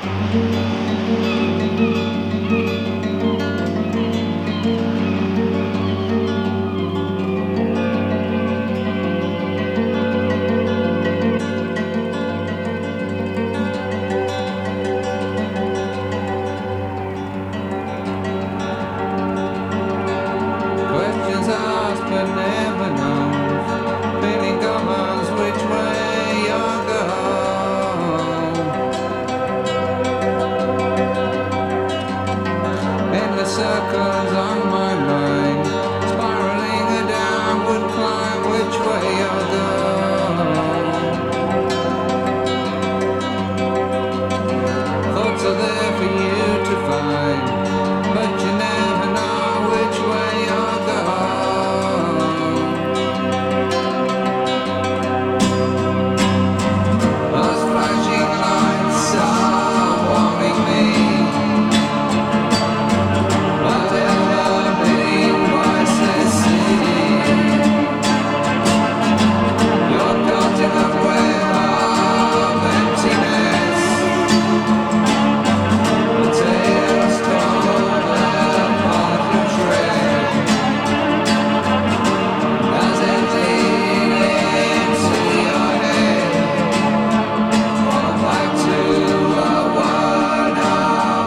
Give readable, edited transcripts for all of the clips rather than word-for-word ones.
Questions asked but never known. Feeling governs which way you'll go. Endless circles on my mind, spiraling a downward climb. Which way you'll go? Thoughts are there for you to find, but you never know which way you'll go. Those flashing lights are warning me. Whatever bidding voices sing, you're caught in a web of emptiness. The tales told apart your tread as it leads into your head. Fall back to a world of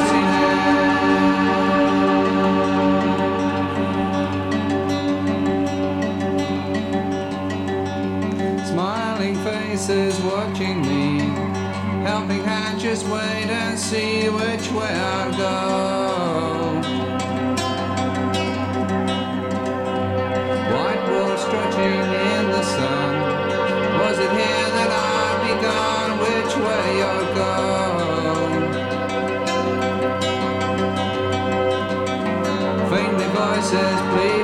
emptiness. Smiling faces watching me, helping hand, just wait and see which way I'll go. White wolf stretching in the sun, was it here that I'd be gone? Which way you'll go? Faintly voices plead